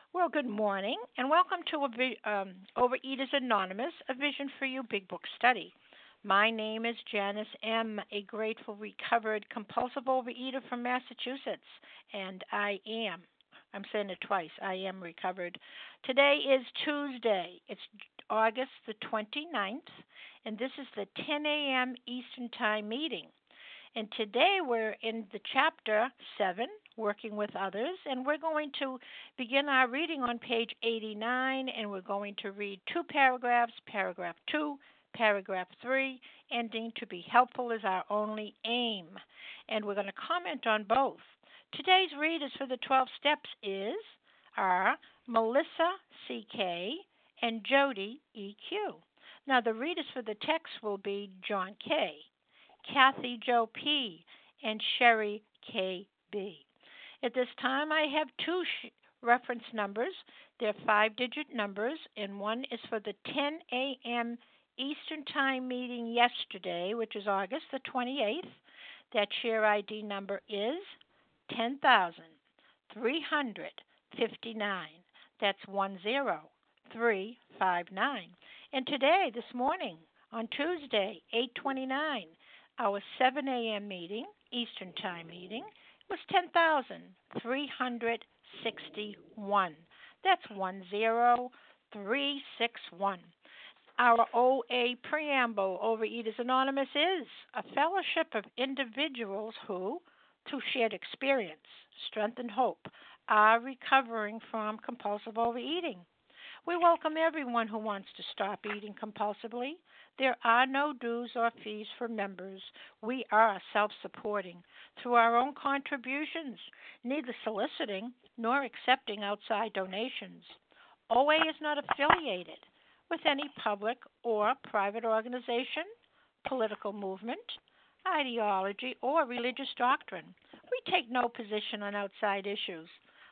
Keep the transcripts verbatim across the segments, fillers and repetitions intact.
Well, good morning, and welcome to a vi- um, Overeaters Anonymous, a Vision for You Big Book study. My name is Janice M., a grateful, recovered, compulsive overeater from Massachusetts, and I am. I'm saying it twice. I am recovered. Today is Tuesday. It's August the twenty-ninth, and this is the ten a.m. Eastern Time meeting. And today we're in the chapter seven, Working with Others, and we're going to begin our reading on page eighty-nine, and we're going to read two paragraphs, paragraph two, paragraph three, ending to be helpful is our only aim. And we're going to comment on both. Today's readers for the twelve steps is are Melissa C K and Jody E Q. Now the readers for the text will be John K, Kathy Joe P, and Sherry K B. At this time, I have two sh- reference numbers. They're five digit numbers, and one is for the ten a.m. Eastern Time meeting yesterday, which is August the twenty-eighth. That share I D number is ten thousand three hundred fifty-nine. That's one zero three five nine. And today, this morning, on Tuesday, eight twenty-nine, our seven a.m. meeting, Eastern Time meeting, was ten thousand three hundred sixty-one. That's one zero three six one. Our O A preamble, Overeaters Anonymous, is a fellowship of individuals who, through shared experience, strength, and hope, are recovering from compulsive overeating. We welcome everyone who wants to stop eating compulsively. There are no dues or fees for members. We are self supporting through our own contributions, neither soliciting nor accepting outside donations. O A is not affiliated with any public or private organization, political movement, ideology, or religious doctrine. We take no position on outside issues.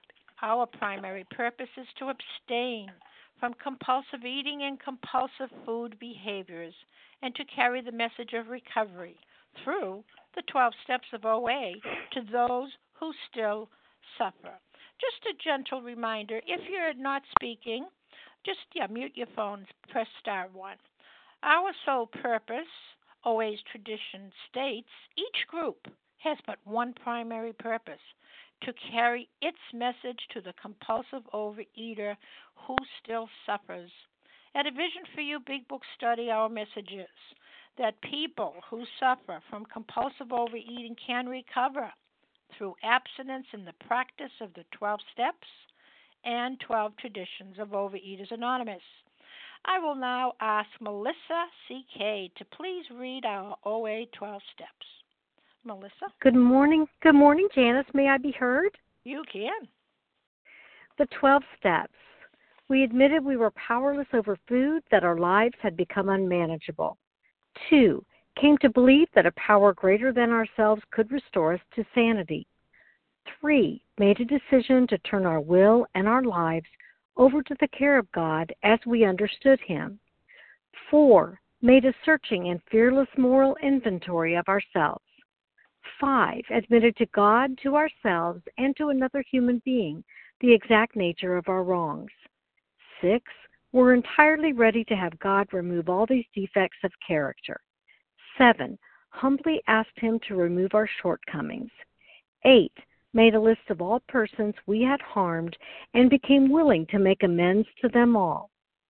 Our primary purpose is to abstain from compulsive eating and compulsive food behaviors and to carry the message of recovery through the twelve steps of O A to those who still suffer. Just a gentle reminder, if you're not speaking, just yeah, mute your phones, press star one. Our sole purpose, O A's tradition states, each group has but one primary purpose, to carry its message to the compulsive overeater who still suffers. At a Vision for You Big Book study, our message is that people who suffer from compulsive overeating can recover through abstinence in the practice of the twelve steps and twelve traditions of Overeaters Anonymous. I will now ask Melissa C K to please read our O A twelve steps. Melissa? Good morning. Good morning, Janice. May I be heard? You can. The twelve steps. We admitted we were powerless over food, that our lives had become unmanageable. Two, came to believe that a power greater than ourselves could restore us to sanity. Three, made a decision to turn our will and our lives over to the care of God as we understood Him. Four, made a searching and fearless moral inventory of ourselves. Five, admitted to God, to ourselves, and to another human being the exact nature of our wrongs. Six, were entirely ready to have God remove all these defects of character. Seven, humbly asked Him to remove our shortcomings. Eight, made a list of all persons we had harmed and became willing to make amends to them all.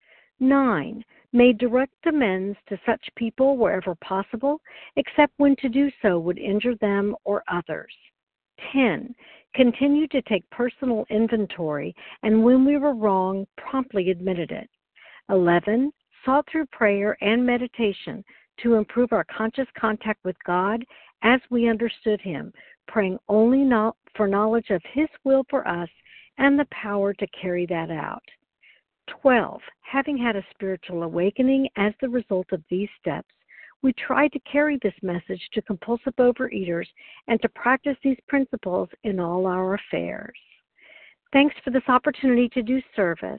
Nine, made direct amends to such people wherever possible, except when to do so would injure them or others. Ten, continued to take personal inventory, and when we were wrong, promptly admitted it. Eleven, sought through prayer and meditation to improve our conscious contact with God as we understood Him, praying only not for knowledge of His will for us and the power to carry that out. Twelve, having had a spiritual awakening as the result of these steps, we tried to carry this message to compulsive overeaters and to practice these principles in all our affairs. Thanks for this opportunity to do service.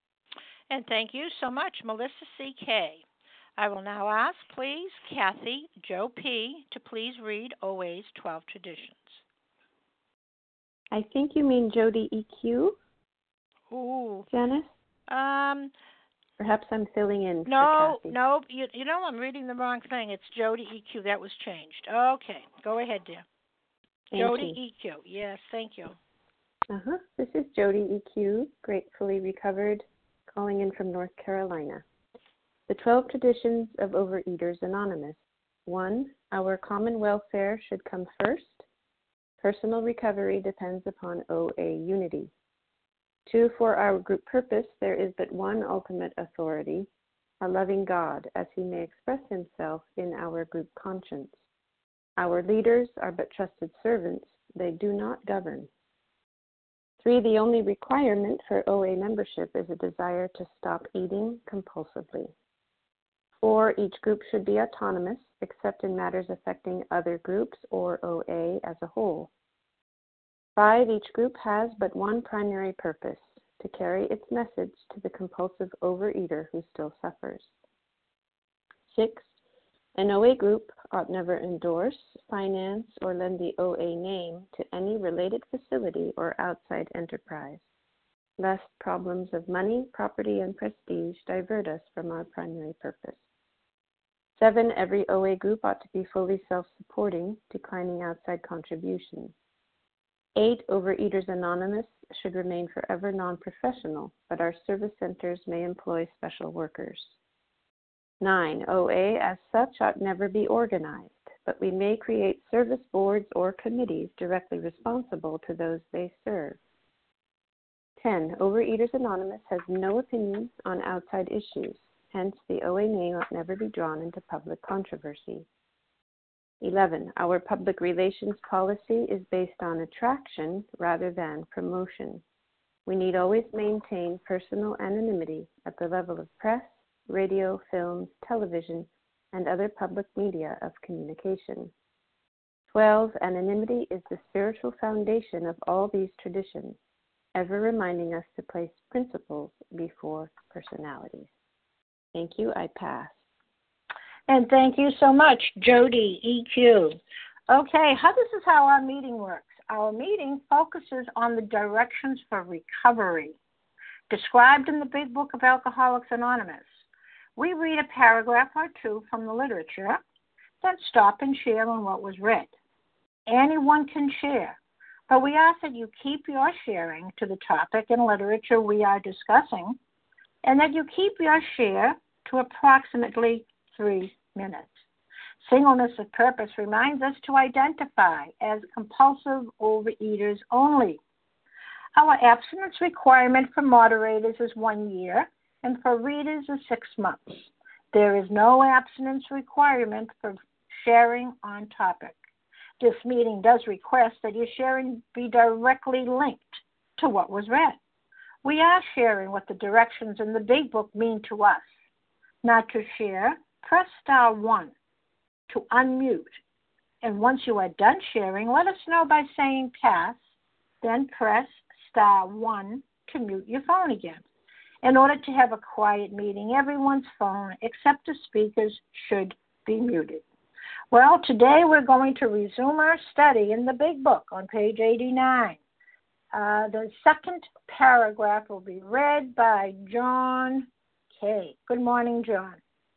And thank you so much, Melissa C K. I will now ask, please, Kathy Joe P. to please read O A's twelve traditions. I think you mean Jody E Q. Ooh. Janice? Um. Perhaps I'm filling in No, for Kathy. no. You, you know, I'm reading the wrong thing. It's Jody E Q. That was changed. Okay. Go ahead, dear. Thank Jody you. E Q. Yes, thank you. Uh-huh. This is Jody E Q, gratefully recovered, calling in from North Carolina. The twelve Traditions of Overeaters Anonymous. One, our common welfare should come first. Personal recovery depends upon O A unity. Two, for our group purpose, there is but one ultimate authority, a loving God, as he may express himself in our group conscience. Our leaders are but trusted servants, they do not govern. Three, the only requirement for O A membership is a desire to stop eating compulsively. Four, each group should be autonomous, except in matters affecting other groups or O A as a whole. Five, each group has but one primary purpose, to carry its message to the compulsive overeater who still suffers. Six, an O A group ought never endorse, finance, or lend the O A name to any related facility or outside enterprise, lest problems of money, property, and prestige divert us from our primary purpose. Seven, every O A group ought to be fully self-supporting, declining outside contributions. Eight, Overeaters Anonymous should remain forever non-professional, but our service centers may employ special workers. Nine, O A as such ought never be organized, but we may create service boards or committees directly responsible to those they serve. Ten, Overeaters Anonymous has no opinions on outside issues, hence the O A name ought never be drawn into public controversy. Eleven, our public relations policy is based on attraction rather than promotion. We need always maintain personal anonymity at the level of press, radio, films, television, and other public media of communication. Twelve, anonymity is the spiritual foundation of all these traditions, ever reminding us to place principles before personalities. Thank you. I pass. And thank you so much, Jody E Q. Okay, how this is how our meeting works. Our meeting focuses on the directions for recovery, described in the Big Book of Alcoholics Anonymous. We read a paragraph or two from the literature, then stop and share on what was read. Anyone can share, but we ask that you keep your sharing to the topic and literature we are discussing, and that you keep your share to approximately three minutes. Singleness of purpose reminds us to identify as compulsive overeaters only. Our abstinence requirement for moderators is one year, and for readers is six months. There is no abstinence requirement for sharing on topic. This meeting does request that your sharing be directly linked to what was read. We are sharing what the directions in the Big Book mean to us. Not to share, press star one to unmute. And once you are done sharing, let us know by saying pass, then press star one to mute your phone again. In order to have a quiet meeting, everyone's phone except the speaker's should be muted. Well, today we're going to resume our study in the Big Book on page eighty-nine. Uh, the second paragraph will be read by John K. Good morning, John.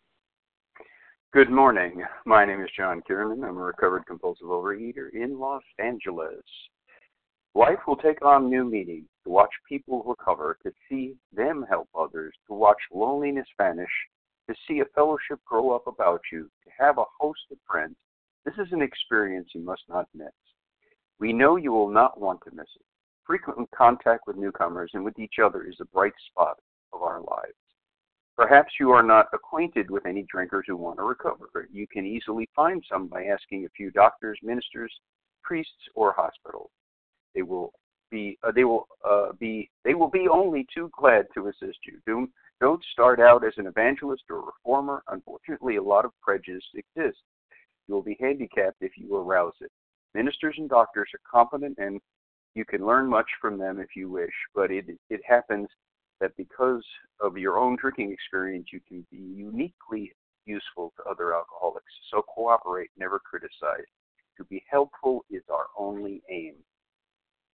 Good morning. My name is John Kiernan. I'm a recovered compulsive overeater in Los Angeles. Life will take on new meaning, to watch people recover, to see them help others, to watch loneliness vanish, to see a fellowship grow up about you, to have a host of friends. This is an experience you must not miss. We know you will not want to miss it. Frequent contact with newcomers and with each other is a bright spot of our lives. Perhaps you are not acquainted with any drinkers who want to recover. You can easily find some by asking a few doctors, ministers, priests, or hospitals. They will be uh, they will uh, be they will be only too glad to assist you. Don't don't start out as an evangelist or reformer. Unfortunately, a lot of prejudice exists. You will be handicapped if you arouse it. Ministers and doctors are competent, and you can learn much from them if you wish. But it it happens that because of your own drinking experience, you can be uniquely useful to other alcoholics. So cooperate, never criticize. To be helpful is our only aim.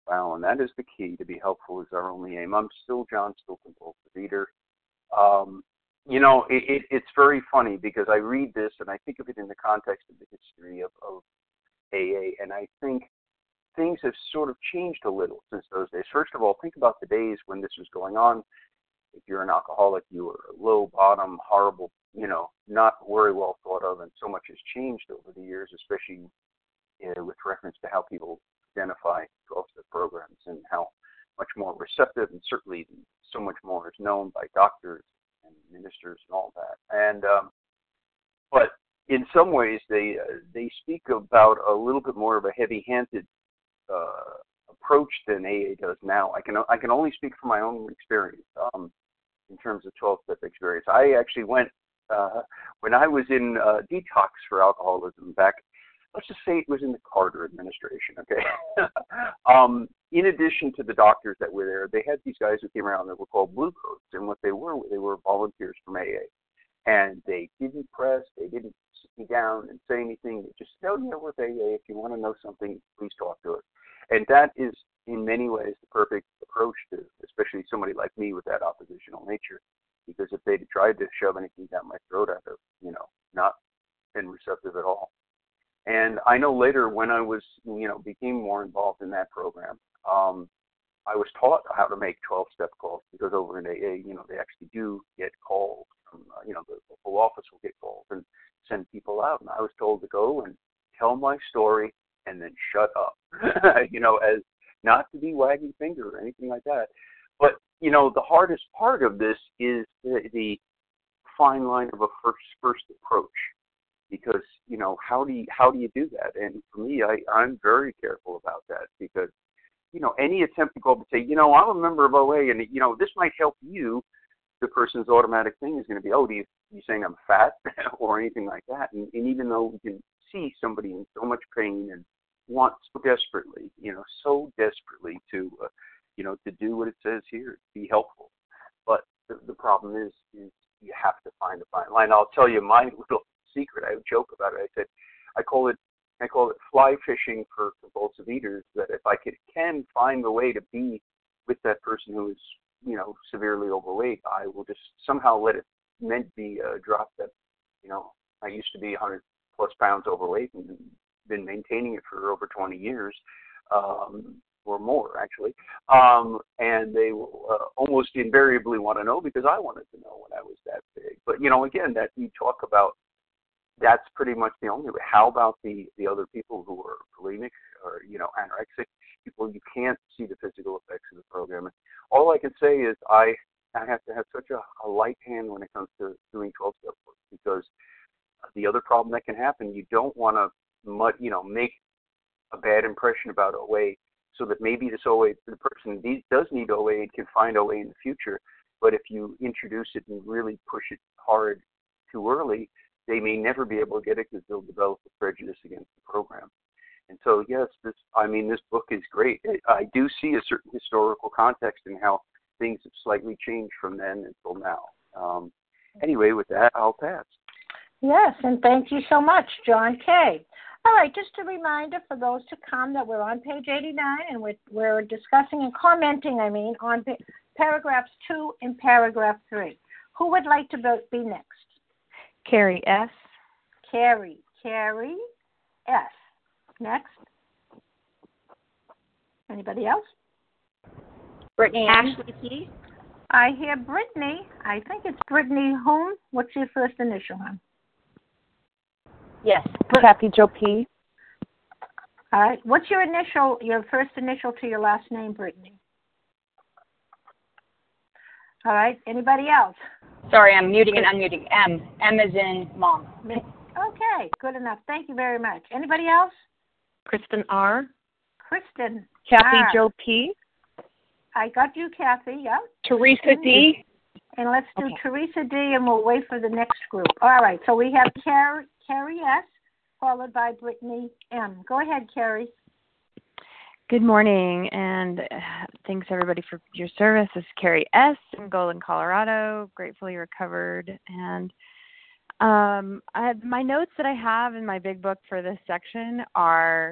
Wow, and that is the key. To be helpful is our only aim. I'm still John, still compulsive eater. Um, you know, it, it, it's very funny because I read this and I think of it in the context of the history of, of A A, and I think things have sort of changed a little since those days. First of all, think about the days when this was going on. If you're an alcoholic, you were low, bottom, horrible, you know, not very well thought of, and so much has changed over the years, especially uh, with reference to how people identify twelve-step programs and how much more receptive, and certainly so much more is known by doctors and ministers and all that. And um, but in some ways, they uh, they speak about a little bit more of a heavy-handed uh, approach than A A does now. I can I can only speak from my own experience um, in terms of twelve-step experience. I actually went uh, when I was in uh, detox for alcoholism back. Let's just say it was in the Carter administration, okay? um, in addition to the doctors that were there, they had these guys who came around that were called Blue Coats, and what they were, they were volunteers from A A. And they didn't press, they didn't sit me down and say anything. They just said, oh, yeah, we're with A A. If you want to know something, please talk to us. And that is, in many ways, the perfect approach to, especially somebody like me with that oppositional nature. Because if they'd tried to shove anything down my throat, I'd have, you know, not been receptive at all. And I know later when I was, you know, became more involved in that program, um, I was taught how to make twelve-step calls because over in A A, you know, they actually do get calls from, uh, you know, the local office will get calls and send people out. And I was told to go and tell my story and then shut up, you know, as not to be wagging finger or anything like that. But, you know, the hardest part of this is the, the fine line of a first first approach. Because, you know, how do you, how do you do that? And for me, I, I'm very careful about that because, you know, any attempt to go up and say, you know, I'm a member of O A and, you know, this might help you, the person's automatic thing is going to be, oh, do you, you saying I'm fat or anything like that? And, and even though we can see somebody in so much pain and want so desperately, you know, so desperately to, uh, you know, to do what it says here, be helpful. But the, the problem is, is you have to find a fine line. I'll tell you my little secret. I joke about it. I said, I call it, I call it fly fishing for compulsive eaters. That if I could, can find a way to be with that person who is, you know, severely overweight, I will just somehow let it meant be a drop that, you know, I used to be one hundred plus pounds overweight and been maintaining it for over twenty years, um, or more actually. Um, and they will uh, almost invariably want to know because I wanted to know when I was that big. But, you know, again, that you talk about, that's pretty much the only way. How about the, the other people who are bulimic or, you know, anorexic people? You can't see the physical effects of the program. And all I can say is I, I have to have such a, a light hand when it comes to doing twelve-step work because the other problem that can happen, you don't want to, you know, make a bad impression about O A so that maybe this O A, the person does need O A and can find O A in the future. But if you introduce it and really push it hard too early, they may never be able to get it because they'll develop a prejudice against the program. And so, yes, this, I mean, this book is great. I do see a certain historical context in how things have slightly changed from then until now. Um, anyway, with that, I'll pass. Yes, and thank you so much, John K. All right, just a reminder for those to come that we're on page eighty-nine, and we're, we're discussing and commenting, I mean, on pa- paragraphs two and paragraph three. Who would like to be next? Carrie S. Carrie. Carrie S. Next. Anybody else? Brittany Ashley P. I hear Brittany. I think it's Brittany whom? What's your first initial, hon? Yes. Kathy Jo P. All right. What's your initial, your first initial to your last name, Brittany? All right. Anybody else? Sorry, I'm muting and unmuting. M. M as in mom. Okay. Good enough. Thank you very much. Anybody else? Kristen R. Kristen. Kathy R. Jo P. I got you, Kathy. Yeah. Teresa D. And let's do Okay. Teresa D, and we'll wait for the next group. All right. So we have Carrie, Carrie S, followed by Brittany M. Go ahead, Carrie. Good morning, and uh, thanks everybody for your service. This is Carrie S. in Golden, Colorado, gratefully recovered. And um, I have, my notes that I have in my big book for this section are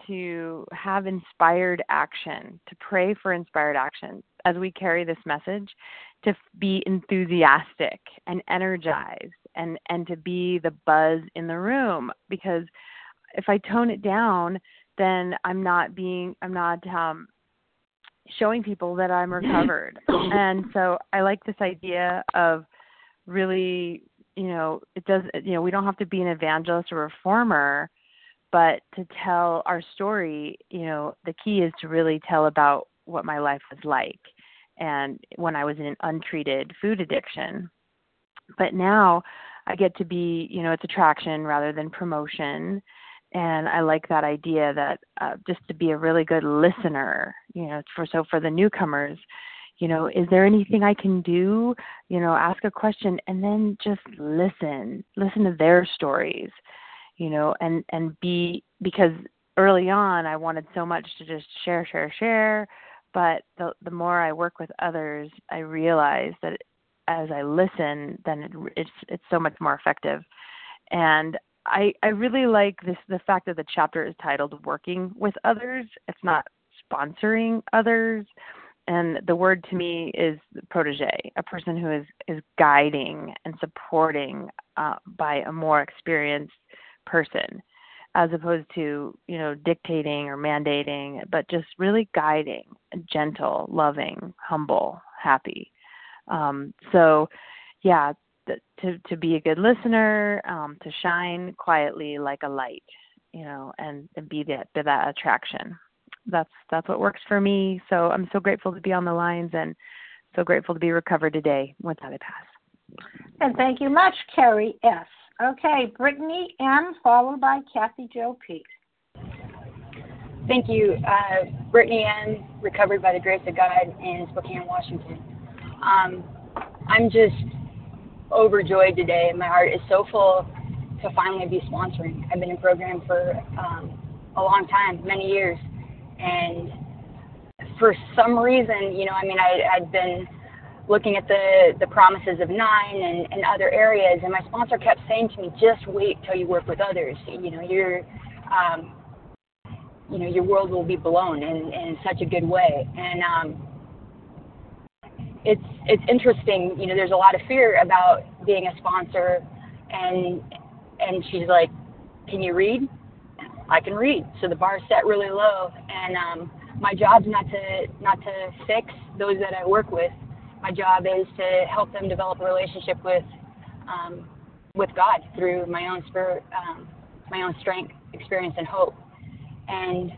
to have inspired action, to pray for inspired action as we carry this message, to be enthusiastic and energized and, and to be the buzz in the room. Because if I tone it down, then I'm not being, I'm not um, showing people that I'm recovered. And so I like this idea of really, you know, it does, you know, we don't have to be an evangelist or reformer, but to tell our story, you know, the key is to really tell about what my life was like and when I was in an untreated food addiction. But now I get to be, you know, it's attraction rather than promotion. And I like that idea that uh, just to be a really good listener, you know, for so for the newcomers, you know, is there anything I can do? You know, ask a question and then just listen, listen to their stories, you know, and, and be, because early on I wanted so much to just share, share, share. But the, the more I work with others, I realize that as I listen, then it, it's, it's so much more effective. And I, I really like this, the fact that the chapter is titled Working with Others. It's not sponsoring others. And the word to me is protege, a person who is, is guiding and supporting uh, by a more experienced person, as opposed to, you know, dictating or mandating, but just really guiding, gentle, loving, humble, happy. Um, so, yeah, th- to to be a good listener, um, to shine quietly like a light, you know, and, and be that be that attraction. That's that's what works for me. So I'm so grateful to be on the lines and so grateful to be recovered today. With that, I pass. And thank you much, Carrie S. Okay, Brittany M, followed by Kathy Jo P. Thank you. Uh, Brittany M, recovered by the grace of God in Spokane, Washington. Um, I'm just overjoyed today. My heart is so full to finally be sponsoring. I've been in program for um, a long time, many years. And for some reason, you know, I mean, I, I'd been looking at the, the promises of nine and, and other areas, and my sponsor kept saying to me, just wait till you work with others. You know, your, um, you know, your world will be blown in, in such a good way. And um, it's it's interesting, you know, there's a lot of fear about being a sponsor, and and she's like, can you read? I can read. So the bar is set really low, and um, my job's not to not to fix those that I work with. My job is to help them develop a relationship with um, with God through my own spirit, um, my own strength, experience, and hope. And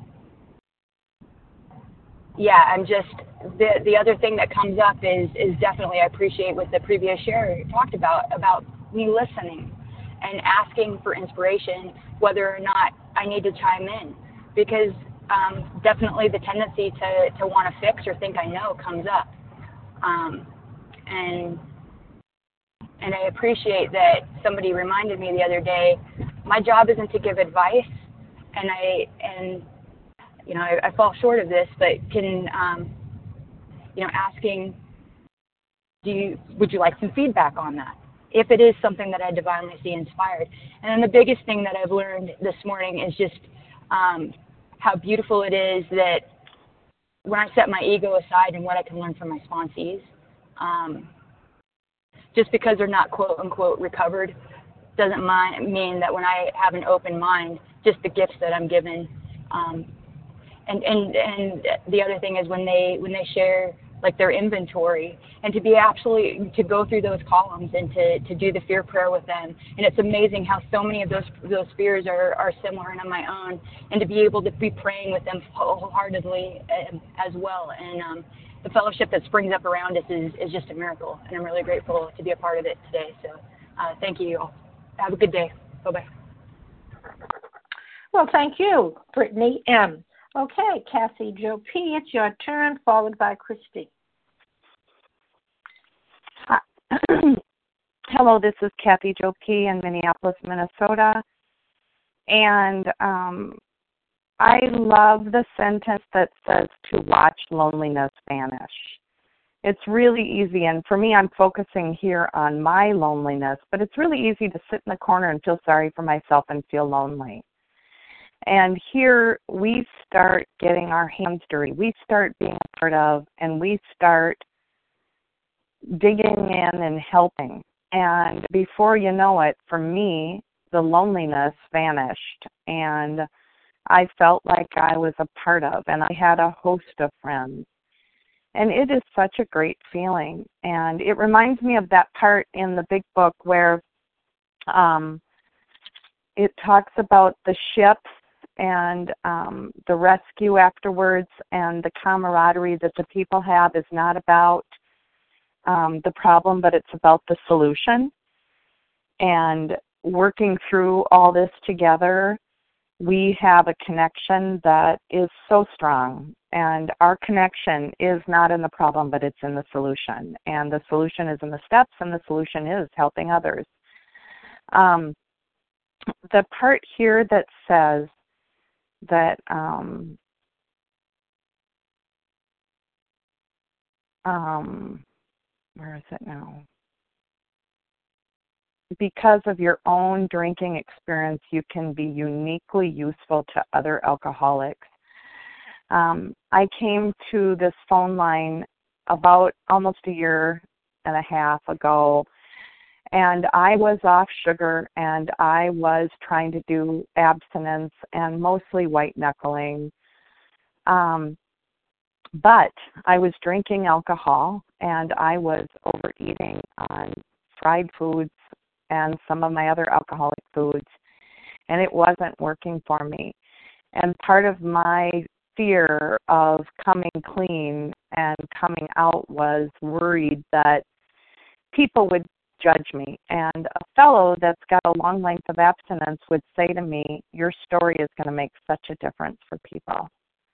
yeah, I'm just the the other thing that comes up is is definitely I appreciate what the previous share talked about about me listening and asking for inspiration, whether or not I need to chime in, because um, definitely the tendency to to want to fix or think I know comes up. Um, and and I appreciate that somebody reminded me the other day, my job isn't to give advice, and I and you know I, I fall short of this, but can um, you know asking, do you would you like some feedback on that? If it is something that I divinely see inspired. And then the biggest thing that I've learned this morning is just um, how beautiful it is that when I set my ego aside and what I can learn from my sponsees, um, just because they're not quote unquote recovered doesn't mind, mean that when I have an open mind, just the gifts that I'm given. Um, and, and, and the other thing is when they, when they share like their inventory, and to be absolutely, to go through those columns and to, to do the fear prayer with them. And it's amazing how so many of those those fears are, are similar and on my own, and to be able to be praying with them wholeheartedly as well. And um, the fellowship that springs up around us is, is just a miracle, and I'm really grateful to be a part of it today. So uh, thank you all. Have a good day. Bye-bye. Well, thank you, Brittany M. Okay, Kathy Jo P., it's your turn, followed by Christy. Hello, this is Kathy Jo P. in Minneapolis, Minnesota. And um, I love the sentence that says to watch loneliness vanish. It's really easy, and for me, I'm focusing here on my loneliness, but it's really easy to sit in the corner and feel sorry for myself and feel lonely. And here we start getting our hands dirty. We start being a part of, and we start digging in and helping. And before you know it, for me, the loneliness vanished, and I felt like I was a part of, and I had a host of friends. And it is such a great feeling. And it reminds me of that part in the big book where um, it talks about the ships and um, the rescue afterwards, and the camaraderie that the people have is not about um, the problem, but it's about the solution. And working through all this together, we have a connection that is so strong. And our connection is not in the problem, but it's in the solution. And the solution is in the steps, and the solution is helping others. Um, the part here that says that um, um, where is it now? Because of your own drinking experience, you can be uniquely useful to other alcoholics. Um, I came to this phone line about almost a year and a half ago, and I was off sugar, and I was trying to do abstinence and mostly white knuckling. Um, but I was drinking alcohol, and I was overeating on fried foods and some of my other alcoholic foods, and it wasn't working for me. And part of my fear of coming clean and coming out was worried that people would judge me. And a fellow that's got a long length of abstinence would say to me, your story is going to make such a difference for people.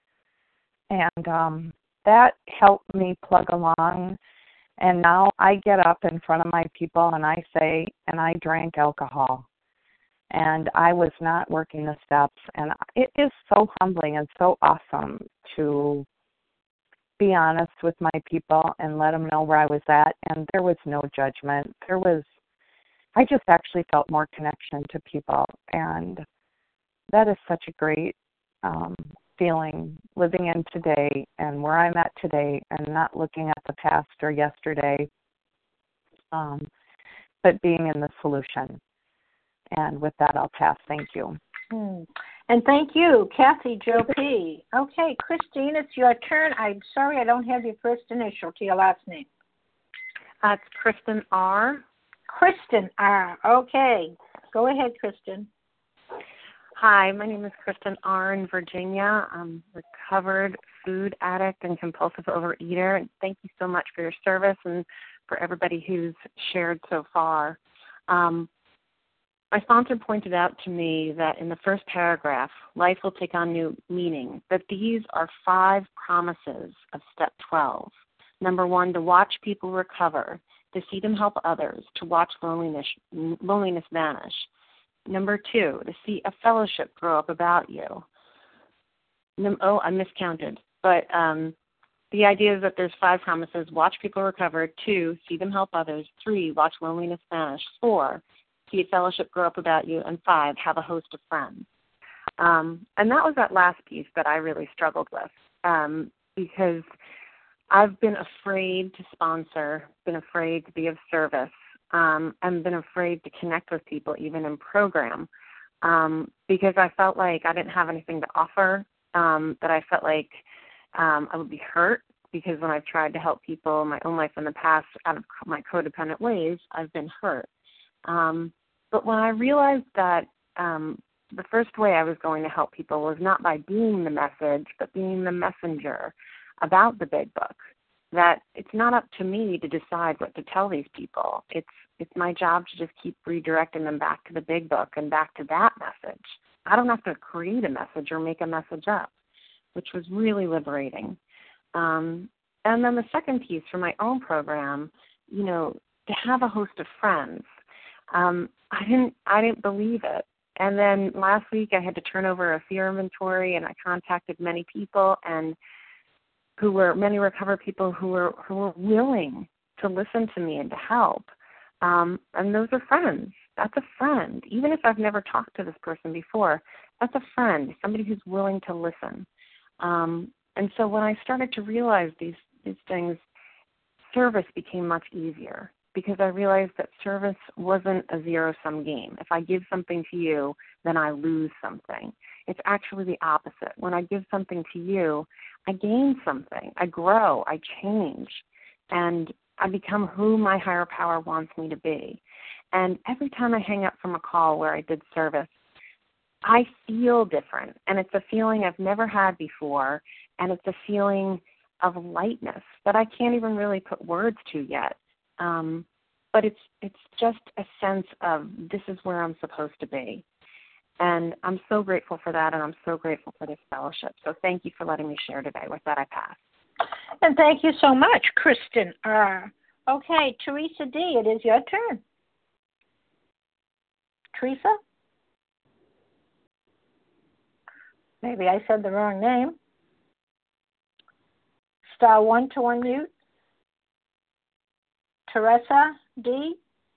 And um, that helped me plug along. And now I get up in front of my people and I say, and I drank alcohol. And I was not working the steps. And it is so humbling and so awesome to be honest with my people and let them know where I was at. And there was no judgment. There was, I just actually felt more connection to people. And that is such a great um, feeling, living in today and where I'm at today, and not looking at the past or yesterday, um, but being in the solution. And with that, I'll pass. Thank you. Hmm. And thank you, Kathy Jo P. Okay, Christine, it's your turn. I'm sorry I don't have your first initial to your last name. Uh, it's Kristen R. Kristen R. Okay. Go ahead, Kristen. Hi, my name is Kristen R. in Virginia. I'm a recovered food addict and compulsive overeater. And thank you so much for your service and for everybody who's shared so far. Um, my sponsor pointed out to me that in the first paragraph, life will take on new meaning, that these are five promises of step twelve. Number one, to watch people recover, to see them help others, to watch loneliness, loneliness vanish. Number two, to see a fellowship grow up about you. Num- oh, I miscounted. But um, the idea is that there's five promises. Watch people recover. Two, see them help others. Three, watch loneliness vanish. Four, see a fellowship grow up about you. And five, have a host of friends. Um, and that was that last piece that I really struggled with um, because I've been afraid to sponsor, been afraid to be of service. Um, and been afraid to connect with people, even in program, um, because I felt like I didn't have anything to offer, um, that I felt like um, I would be hurt, because when I've tried to help people in my own life in the past out of my codependent ways, I've been hurt. Um, but when I realized that um, the first way I was going to help people was not by being the message, but being the messenger about the big book, that it's not up to me to decide what to tell these people. It's it's my job to just keep redirecting them back to the big book and back to that message. I don't have to create a message or make a message up, which was really liberating. Um, and then the second piece for my own program, you know, to have a host of friends. Um, I didn't I didn't believe it. And then last week I had to turn over a fear inventory, and I contacted many people and who were many recovered people who were who were willing to listen to me and to help. Um, and those are friends. That's a friend. Even if I've never talked to this person before, that's a friend, somebody who's willing to listen. Um, and so when I started to realize these, these things, service became much easier because I realized that service wasn't a zero-sum game. If I give something to you, then I lose something. It's actually the opposite. When I give something to you, I gain something. I grow. I change. And I become who my higher power wants me to be. And every time I hang up from a call where I did service, I feel different. And it's a feeling I've never had before. And it's a feeling of lightness that I can't even really put words to yet. Um, but it's it's just a sense of this is where I'm supposed to be. And I'm so grateful for that, and I'm so grateful for this fellowship. So thank you for letting me share today. With that, I pass. And thank you so much, Kristen R. Okay, Teresa D., it is your turn. Teresa? Maybe I said the wrong name. Star one to unmute. Teresa D.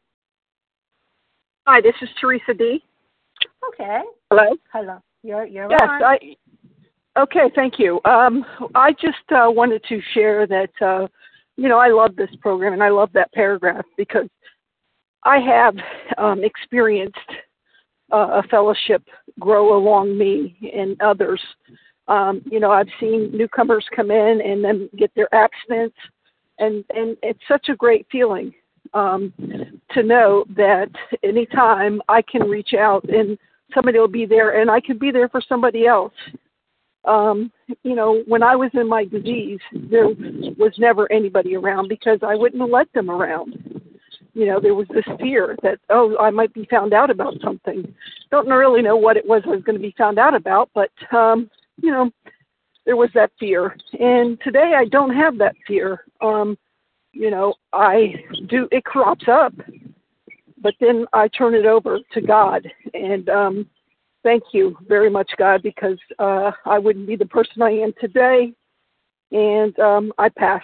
Hi, this is Teresa D. Okay. Hello. Hello. You're you're yes, on. I. Okay, thank you. Um, I just uh, wanted to share that uh, you know I love this program and I love that paragraph because I have um, experienced uh, a fellowship grow along me and others. Um, you know, I've seen newcomers come in and then get their abstinence, and, and it's such a great feeling um, to know that anytime I can reach out and somebody will be there and I can be there for somebody else. Um, you know, when I was in my disease, there was never anybody around because I wouldn't let them around. You know, there was this fear that, oh, I might be found out about something. Don't really know what it was I was going to be found out about, but um, you know, there was that fear. And today I don't have that fear. Um, you know, I do, it crops up, but then I turn it over to God. And um, thank you very much, God, because uh, I wouldn't be the person I am today. And um, I pass.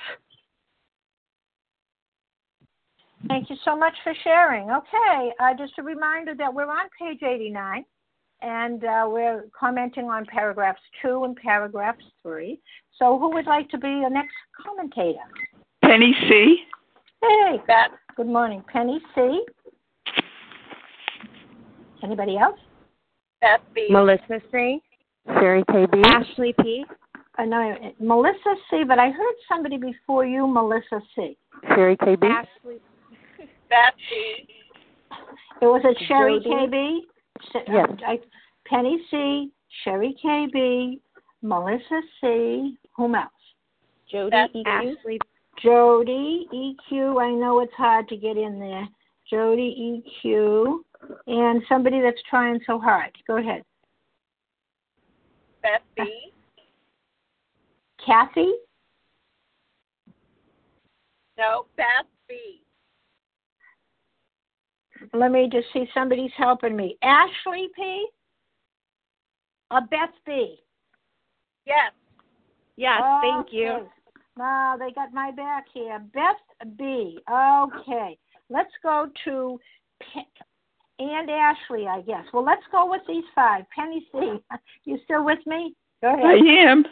Thank you so much for sharing. Okay, uh, just a reminder that we're on page eighty-nine. And uh, we're commenting on paragraphs two and paragraph three. So who would like to be the next commentator? Penny C. Hey, Beth. Good morning. Penny C. Anybody else? Beth B. Melissa C. Sherry K B. Ashley P. Uh, no, Melissa C., but I heard somebody before you, Melissa C. Sherry K B. Ashley. Beth B. It was a Sherry Jody. K B? Yes. I, Penny C., Sherry K B., Melissa C., whom else? Jody Beth E Q. Ashley. Jody E Q. I know it's hard to get in there. Jody E Q. And somebody that's trying so hard. Go ahead. Beth B. Kathy? No, Beth B. Let me just see. Somebody's helping me. Ashley P. Or Beth B. Yes. Yes, okay. thank you. No, they got my back here. Beth B. Okay. Let's go to Pe- and Ashley, I guess. Well, let's go with these five. Penny C. You still with me? Go ahead. I am.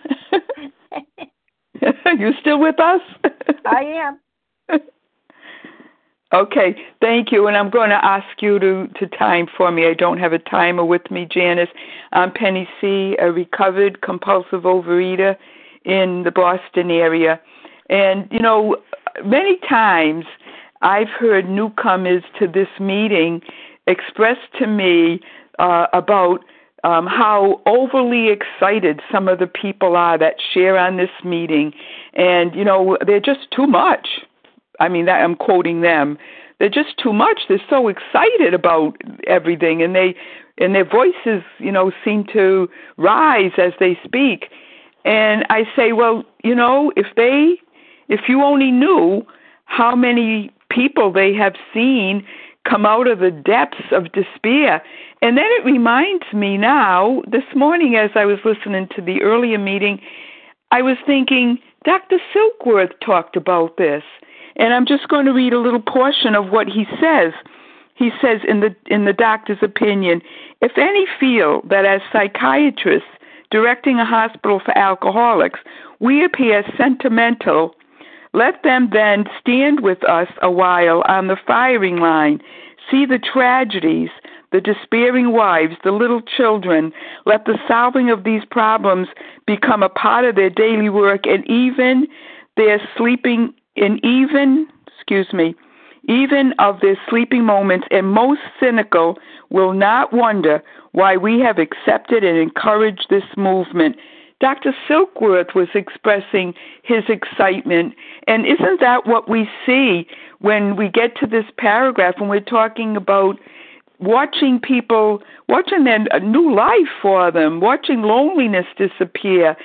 You still with us? I am. Okay, thank you. And I'm going to ask you to, to time for me. I don't have a timer with me, Janice. I'm Penny C., a recovered compulsive overeater in the Boston area. And, you know, many times I've heard newcomers to this meeting express to me uh, about um, how overly excited some of the people are that share on this meeting. And, you know, they're just too much. I mean, that, I'm quoting them. They're just too much. They're so excited about everything, and they and their voices, you know, seem to rise as they speak. And I say, well, you know, if they, if you only knew how many people they have seen come out of the depths of despair. And then it reminds me now, this morning as I was listening to the earlier meeting, I was thinking Doctor Silkworth talked about this. And I'm just going to read a little portion of what he says. he says in the in the doctor's opinion, if any feel that as psychiatrists directing a hospital for alcoholics, we appear sentimental, let them then stand with us a while on the firing line, see the tragedies, the despairing wives, the little children. Let the solving of these problems become a part of their daily work, and even their sleeping, and even, excuse me, even of their sleeping moments, and most cynical will not wonder why we have accepted and encouraged this movement. Doctor Silkworth was expressing his excitement, and isn't that what we see when we get to this paragraph when we're talking about watching people, watching their a new life for them, watching loneliness disappear?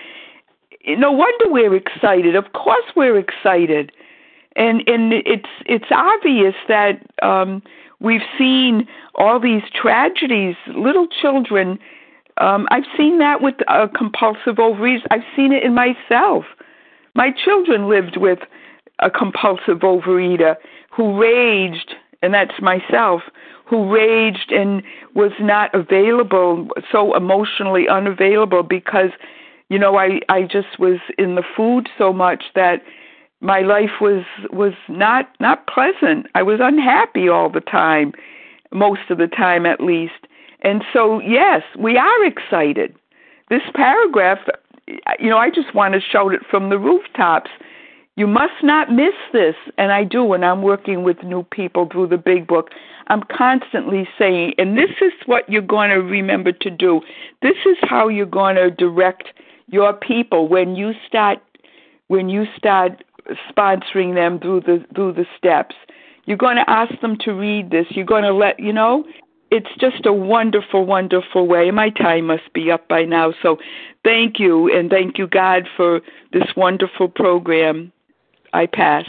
No wonder we're excited. Of course we're excited. And and it's it's obvious that um, we've seen all these tragedies, little children. Um, I've seen that with uh, compulsive overeaters. I've seen it in myself. My children lived with a compulsive overeater who raged, and that's myself, who raged and was not available, so emotionally unavailable because, you know, I, I just was in the food so much that my life was was not not pleasant. I was unhappy all the time, most of the time at least. And so, yes, we are excited. This paragraph, you know, I just want to shout it from the rooftops. You must not miss this. And I do when I'm working with new people through the Big Book. I'm constantly saying, and this is what you're going to remember to do. This is how you're going to direct your people when you start when you start sponsoring them through the through the steps. You're going to ask them to read this. You're going to let, you know, it's just a wonderful, wonderful way. My time must be up by now. So thank you, and thank you, God, for this wonderful program. I pass.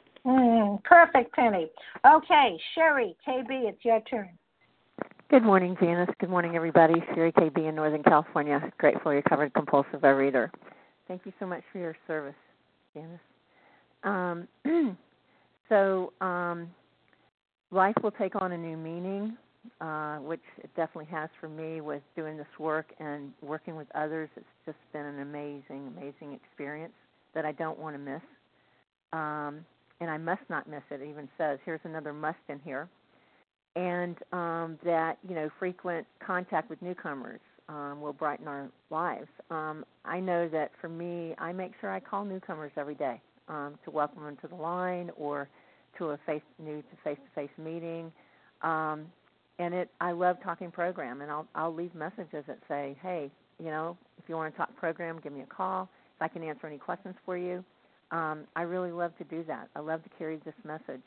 Mm, perfect, Penny. Okay, Sherry, K B, it's your turn. Good morning, Janice. Good morning, everybody. Sherry K B in Northern California, grateful recovered compulsive overeater. Thank you so much for your service, Janice. Um, so um, life will take on a new meaning, uh, which it definitely has for me with doing this work and working with others. It's just been an amazing, amazing experience that I don't want to miss. Um, and I must not miss it. It even says, here's another must in here. And um, that, you know, frequent contact with newcomers um, will brighten our lives. Um, I know that for me, I make sure I call newcomers every day. Um, to welcome them to the line or to a face new to face-to-face meeting, um, and it. I love talking program, and I'll I'll leave messages that say, hey, you know, if you want to talk program, give me a call. If I can answer any questions for you, um, I really love to do that. I love to carry this message.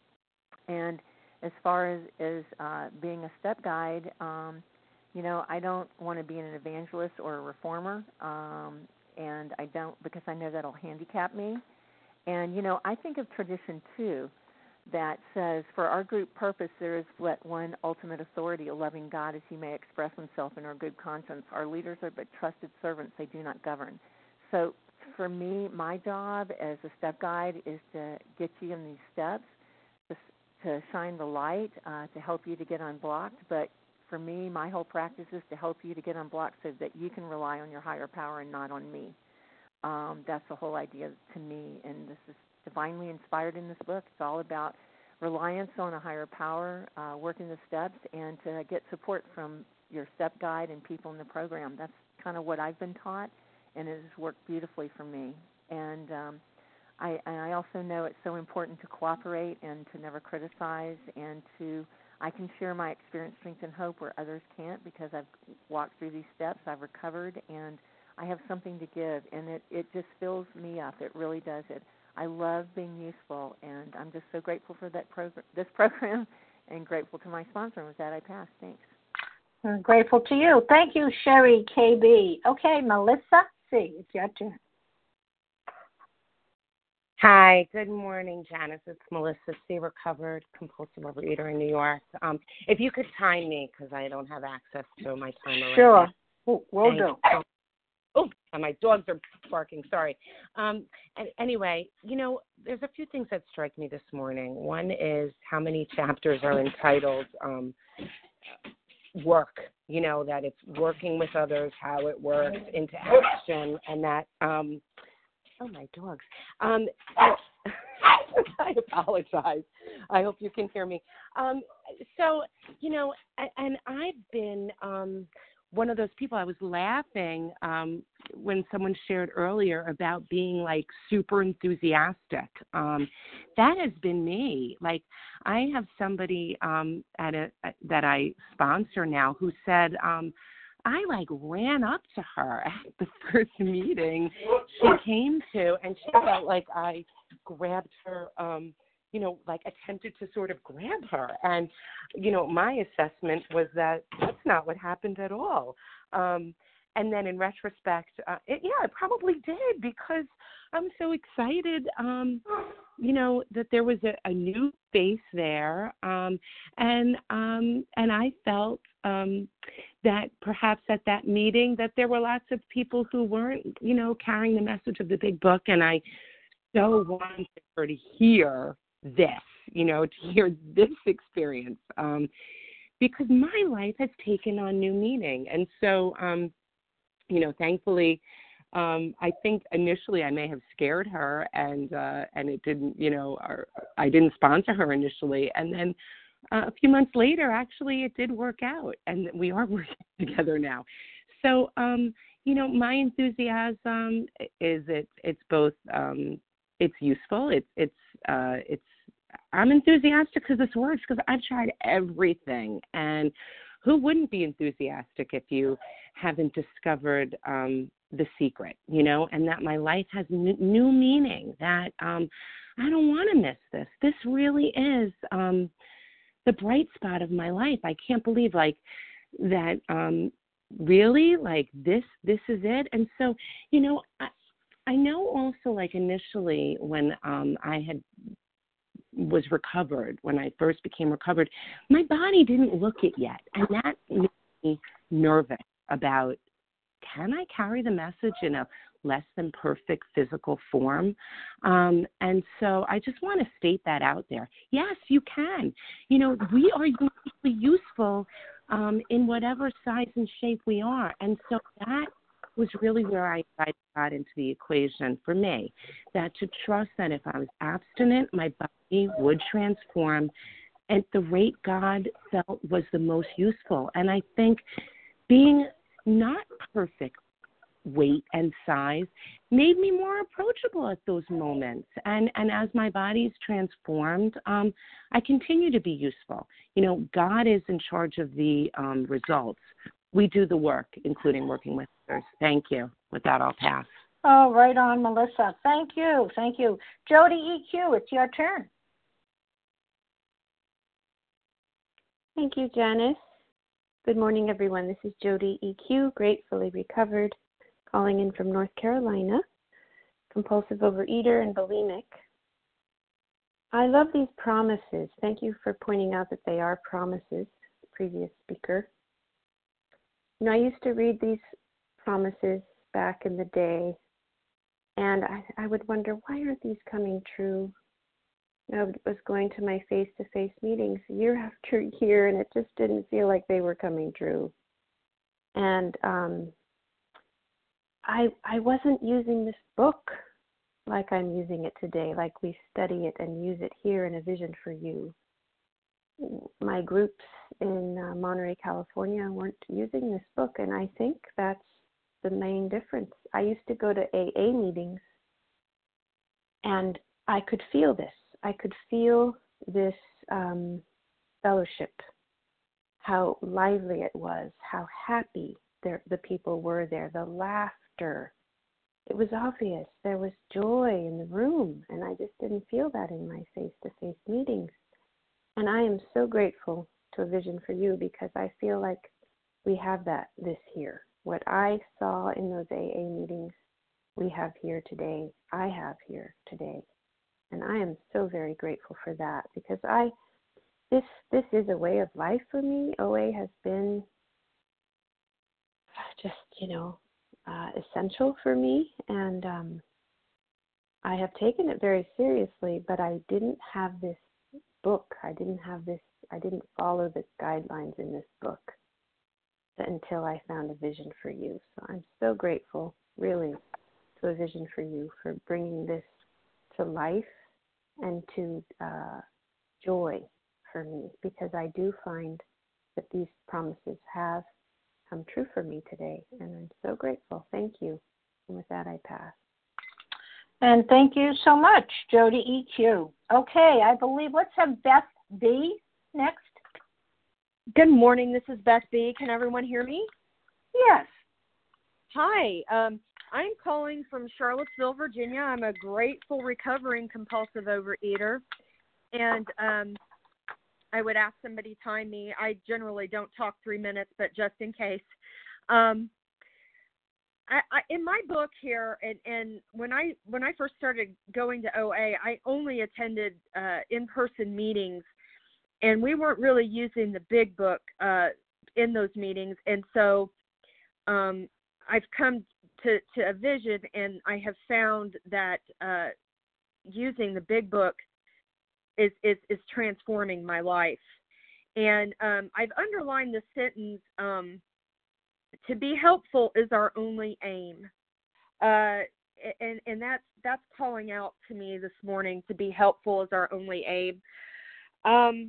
And as far as as uh, being a step guide, um, you know, I don't want to be an evangelist or a reformer, um, and I don't because I know that'll handicap me. And, you know, I think of tradition, too, that says, for our group purpose, there is but one ultimate authority, a loving God, as he may express himself in our good conscience. Our leaders are but trusted servants. They do not govern. So for me, my job as a step guide is to get you in these steps, to, to shine the light, uh, to help you to get unblocked. But for me, my whole practice is to help you to get unblocked so that you can rely on your higher power and not on me. Um, that's the whole idea to me, and this is divinely inspired in this book. It's all about reliance on a higher power, uh, working the steps, and to get support from your step guide and people in the program. That's kind of what I've been taught, and it has worked beautifully for me. And um, I, and I also know it's so important to cooperate and to never criticize, and to I can share my experience, strength, and hope where others can't because I've walked through these steps, I've recovered, and I have something to give, and it, it just fills me up. It really does it. I love being useful, and I'm just so grateful for that progr- this program and grateful to my sponsor. And with that, I pass. Thanks. I'm grateful to you. Thank you, Sherry K B. Okay, Melissa C., it's your turn. Hi, good morning, Janice. It's Melissa C., recovered compulsive overeater in New York. Um, if you could time me, because I don't have access to my timer. Sure, right now. we'll Thank do. you. oh, and my dogs are barking. Sorry. Um, and anyway, you know, there's a few things that strike me this morning. One is how many chapters are entitled um, work, you know, that it's working with others, how it works into action, and that, um, oh, my dogs. Um, I apologize. I hope you can hear me. Um, so, you know, and I've been um, one of those people. I was laughing um, when someone shared earlier about being like super enthusiastic. Um, that has been me. Like I have somebody um, at a that I sponsor now who said, um, I like ran up to her at the first meeting she came to, and she felt like I grabbed her, um, you know, like attempted to sort of grab her. And, you know, my assessment was that that's not what happened at all. Um, and then in retrospect, uh, it, yeah, I probably did because I'm so excited, um, you know, that there was a, a new face there. Um, and um, and I felt um, that perhaps at that meeting that there were lots of people who weren't, you know, carrying the message of the big book. And I so wanted her to hear this, you know, to hear this experience, um, because my life has taken on new meaning. And so, um, you know, thankfully, um, I think initially I may have scared her and uh, and it didn't, you know, or I didn't sponsor her initially. And then uh, a few months later, actually, it did work out and we are working together now. So, um, you know, my enthusiasm is it, it's both, um, it's useful. It's, it's, uh, it's, I'm enthusiastic because this works because I've tried everything. And who wouldn't be enthusiastic if you haven't discovered um, the secret, you know, and that my life has n- new meaning, that um, I don't want to miss this. This really is um, the bright spot of my life. I can't believe like that um, really like this, this is it. And so, you know, I, I know also like initially when um, I had was recovered, when I first became recovered, my body didn't look it yet. And that made me nervous about, can I carry the message in a less than perfect physical form? Um, and so I just want to state that out there. Yes, you can. You know, we are uniquely useful um, in whatever size and shape we are. And so that was really where I, I got into the equation for me, that to trust that if I was abstinent, my body would transform at the rate God felt was the most useful. And I think being not perfect weight and size made me more approachable at those moments. And and as my body's transformed, um, I continue to be useful. You know, God is in charge of the um, results. We do the work, including working with others. Thank you. With that, I'll pass. Oh, right on, Melissa. Thank you. Thank you. Jody E Q, it's your turn. Thank you, Janice. Good morning, everyone. This is Jody E Q, gratefully recovered, calling in from North Carolina, compulsive overeater and bulimic. I love these promises. Thank you for pointing out that they are promises, previous speaker. You know, I used to read these promises back in the day, and I, I would wonder, why aren't these coming true? I was going to my face-to-face meetings year after year, and it just didn't feel like they were coming true. And um, I I wasn't using this book like I'm using it today, like we study it and use it here in A Vision for You. My groups in uh, Monterey, California weren't using this book, and I think that's the main difference. I used to go to A A meetings, and I could feel this. I could feel this um, fellowship, how lively it was, how happy there, the people were there, the laughter. It was obvious. There was joy in the room, and I just didn't feel that in my face-to-face meetings. And I am so grateful to A Vision for You because I feel like we have that this here. What I saw in those A A meetings, we have here today. I have here today. And I am so very grateful for that because I, this this is a way of life for me. O A has been just, you know, uh, essential for me, and um, I have taken it very seriously, but I didn't have this book. I didn't have this, I didn't follow the guidelines in this book until I found A Vision for You. So I'm so grateful, really, to A Vision for You for bringing this to life and to uh, joy for me, because I do find that these promises have come true for me today, and I'm so grateful. Thank you. And with that, I pass. And thank you so much, Jody E Q. Okay, I believe, let's have Beth B next. Good morning, this is Beth B. Can everyone hear me? Yes. Hi, um, I'm calling from Charlottesville, Virginia. I'm a grateful, recovering compulsive overeater, and um, I would ask somebody time me. I generally don't talk three minutes, but just in case. Um, I, I, in my book here, and, and when I when I first started going to O A, I only attended uh, in-person meetings, and we weren't really using the big book uh, in those meetings. And so um, I've come to, to a vision, and I have found that uh, using the big book is, is, is transforming my life. And um, I've underlined the sentence, um, to be helpful is our only aim. Uh, and and that's, that's calling out to me this morning. To be helpful is our only aim. Um,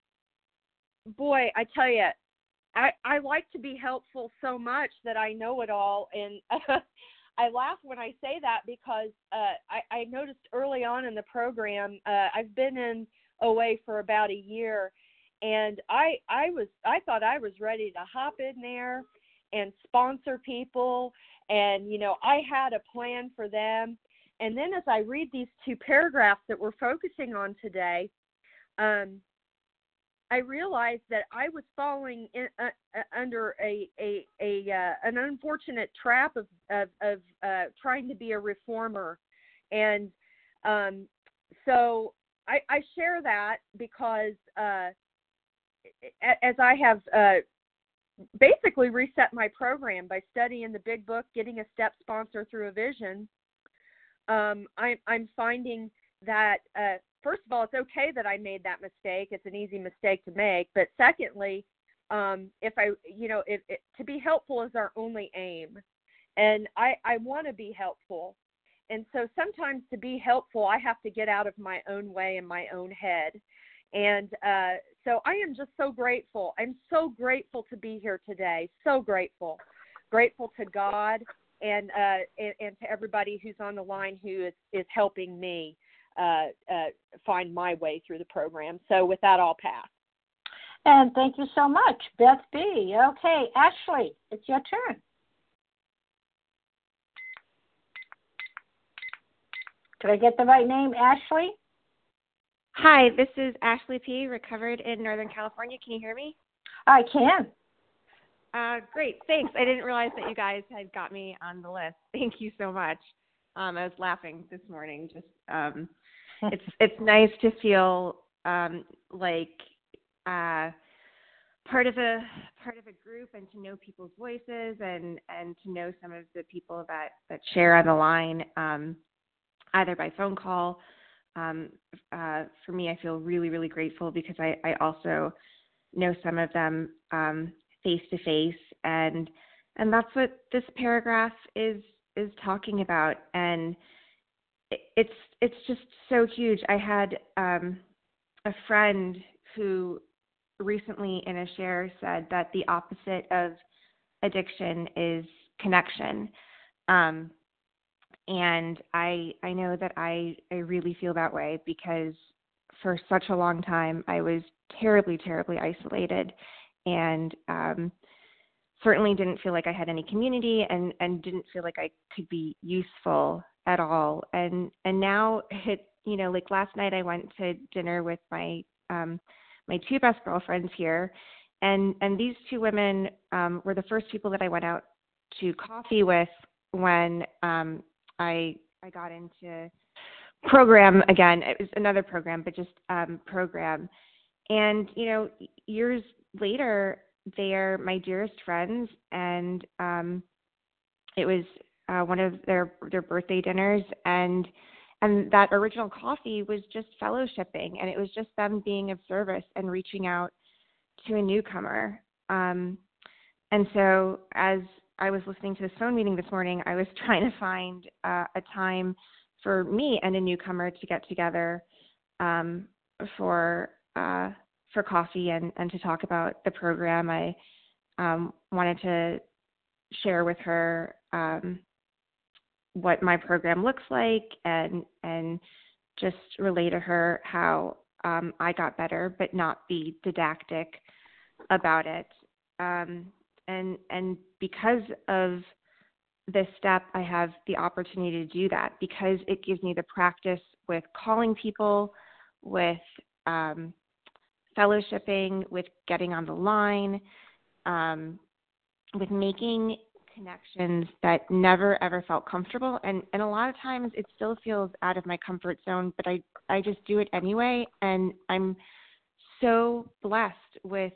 boy, I tell you, I, I like to be helpful so much that I know it all. And uh, I laugh when I say that because uh, I, I noticed early on in the program, uh, I've been in O A for about a year, and I I was I thought I was ready to hop in there and sponsor people, and you know, I had a plan for them. And then as I read these two paragraphs that we're focusing on today, um, I realized that I was falling in, uh, uh, under a a, a uh, an unfortunate trap of of, of uh, trying to be a reformer, and um, so I, I share that because uh, as I have uh, basically reset my program by studying the big book, getting a step sponsor through A Vision, um, I, I'm finding that. Uh, First of all, it's okay that I made that mistake. It's an easy mistake to make. But secondly, um, if I, you know, if, if, to be helpful is our only aim. And I, I want to be helpful. And so sometimes to be helpful, I have to get out of my own way and my own head. And uh, so I am just so grateful. I'm so grateful to be here today. So grateful. Grateful to God and, uh, and, and to everybody who's on the line who is, is helping me Uh, uh, find my way through the program. So with that, I'll pass. And thank you so much, Beth B. Okay, Ashley, it's your turn. Did I get the right name, Ashley? Hi, this is Ashley P., recovered in Northern California. Can you hear me? I can. Uh, great, thanks. I didn't realize that you guys had got me on the list. Thank you so much. Um, I was laughing this morning. Just um, it's it's nice to feel um, like uh, part of a part of a group, and to know people's voices, and, and to know some of the people that, that share on the line, um, either by phone call. Um, uh, for me, I feel really really grateful because I, I also know some of them um, face to face, and and that's what this paragraph is. is talking about, and it's it's just so huge. I had um, a friend who recently in a share said that the opposite of addiction is connection, um, and I I know that I I really feel that way because for such a long time I was terribly terribly isolated, and um, certainly didn't feel like I had any community, and, and didn't feel like I could be useful at all. And and now it, you know, like last night I went to dinner with my um, my two best girlfriends here, and and these two women um, were the first people that I went out to coffee with when um, I I got into program again. It was another program, but just um, program. And you know, years later, they are my dearest friends, and um, it was uh, one of their their birthday dinners, and and that original coffee was just fellowshipping, and it was just them being of service and reaching out to a newcomer. Um, and so as I was listening to this phone meeting this morning, I was trying to find uh, a time for me and a newcomer to get together um, for uh, for coffee and, and to talk about the program. I um, wanted to share with her um, what my program looks like and and just relay to her how um, I got better, but not be didactic about it. Um, and and because of this step, I have the opportunity to do that because it gives me the practice with calling people, with um, fellowshipping, with getting on the line, um, with making connections that never ever felt comfortable, and and a lot of times it still feels out of my comfort zone, but I I just do it anyway, and I'm so blessed with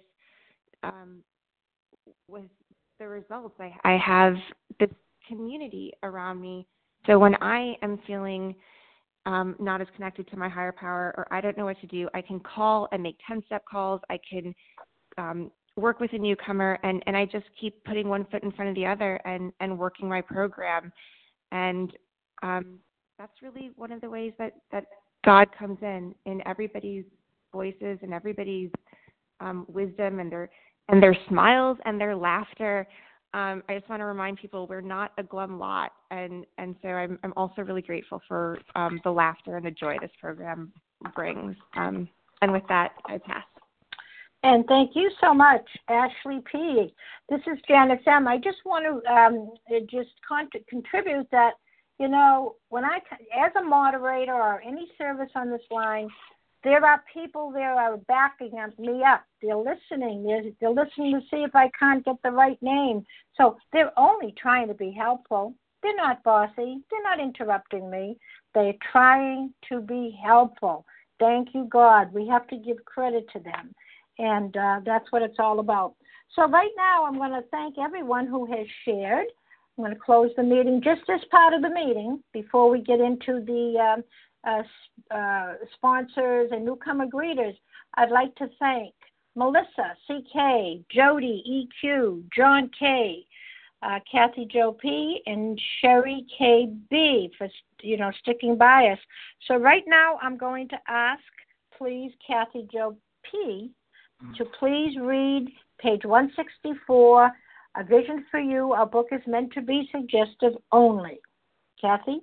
um with the results. I I have this community around me, so when I am feeling um, not as connected to my higher power, or I don't know what to do, I can call and make ten-step calls. I can um, work with a newcomer, and, and I just keep putting one foot in front of the other and, and working my program. And um, that's really one of the ways that, that God comes in, in everybody's voices and everybody's um, wisdom and their and their smiles and their laughter. Um, I just want to remind people we're not a glum lot, and, and so I'm I'm also really grateful for um, the laughter and the joy this program brings. Um, and with that, I pass. And thank you so much, Ashley P. This is Janice M. I just want to um, just con- contribute that, you know, when I, as a moderator or any service on this line, there are people there who are backing me up. They're listening. They're, they're listening to see if I can't get the right name. So they're only trying to be helpful. They're not bossy. They're not interrupting me. They're trying to be helpful. Thank you, God. We have to give credit to them. And uh, that's what it's all about. So right now I'm going to thank everyone who has shared. I'm going to close the meeting just as part of the meeting before we get into the um, uh, uh, sponsors and newcomer greeters. I'd like to thank Melissa, C K, Jody, E Q, John K, uh, Kathy Jo P, and Sherry K B for, you know, sticking by us. So right now I'm going to ask, please, Kathy Jo P, to please read page one sixty-four, A Vision for You. Our book is meant to be suggestive only. Kathy?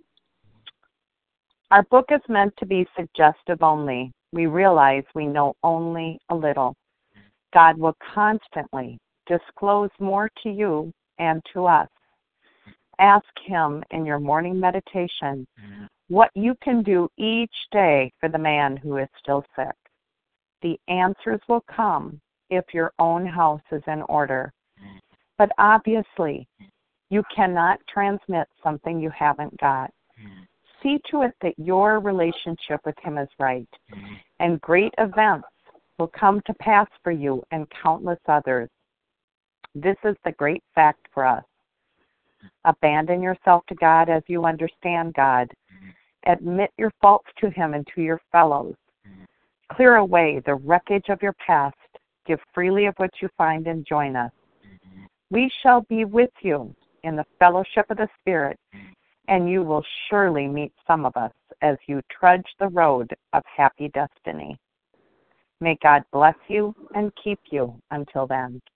Our book is meant to be suggestive only. We realize we know only a little. God will constantly disclose more to you and to us. Ask Him in your morning meditation what you can do each day for the man who is still sick. The answers will come if your own house is in order. But obviously, you cannot transmit something you haven't got. See to it that your relationship with Him is right, and great events will come to pass for you and countless others. This is the great fact for us. Abandon yourself to God as you understand God. Admit your faults to Him and to your fellows. Clear away the wreckage of your past. Give freely of what you find and join us. We shall be with you in the fellowship of the Spirit, and you will surely meet some of us as you trudge the road of happy destiny. May God bless you and keep you until then.